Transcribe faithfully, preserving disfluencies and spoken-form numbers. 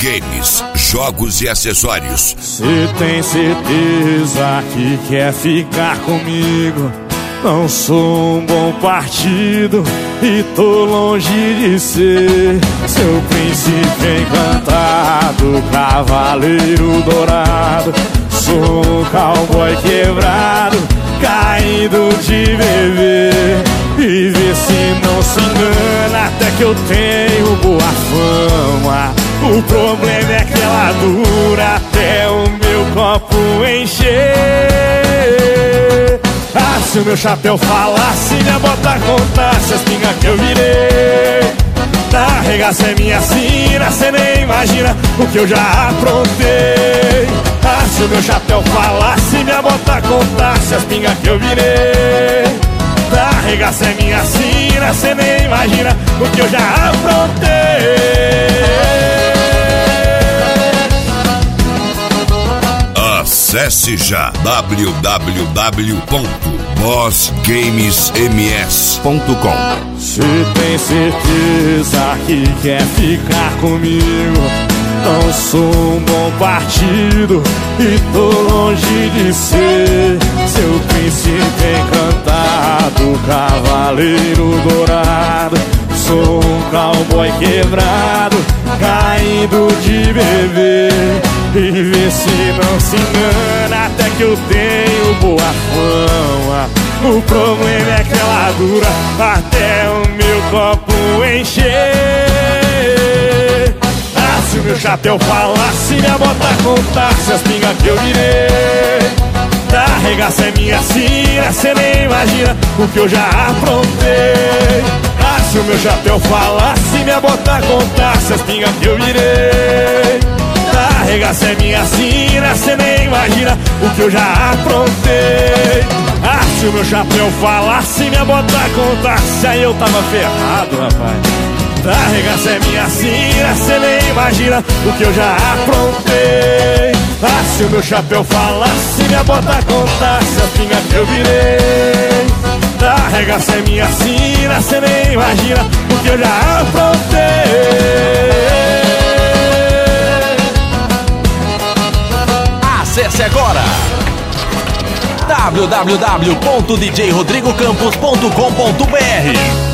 Games, jogos e acessórios. Cê tem certeza que quer ficar comigo? Não sou um bom partido e tô longe de ser seu príncipe encantado, cavaleiro dourado. Sou um cowboy quebrado, caído de beber. E vê se não se engana, até que eu tenho boa fama. O problema é que ela dura até o meu copo encher. Ah, se o meu chapéu falasse, minha bota contasse as pingas que eu virei. Na arregaça é minha sina, cê nem imagina o que eu já aprontei. Ah, se o meu chapéu falasse, minha bota contasse as pingas que eu virei. Na arregaça é minha sina, cê nem imagina o que eu já aprontei. Acesse já w w w ponto boss games m s ponto com. Cê tem certeza que quer ficar comigo? Não sou um bom partido e tô longe de ser seu príncipe encantado, cavaleiro dourado. Sou um cowboy quebrado, caído de beber. E vê se não se engana, até que eu tenho boa fama. O problema é que ela dura até o meu copo encher. Ah, se o meu chapéu falasse, minha bota contasse as pingas que eu virei. Da arregaça é minha sina, cê nem imagina o que eu já aprontei. Ah, se o meu chapéu falasse, minha bota contasse as pingas que eu virei. Da arregaça é minha sina, cê nem imagina o que eu já aprontei. Ah, se o meu chapéu falasse, minha bota contasse, aí eu tava ferrado, rapaz. Da arregaça é minha sina, cê nem imagina o que eu já aprontei. Ah, se o meu chapéu falasse, minha bota contasse as pingas que eu virei. Da arregaça é minha sina, cê nem imagina o que eu já aprontei. Acesse agora w w w ponto d j rodrigo campos ponto com ponto b r.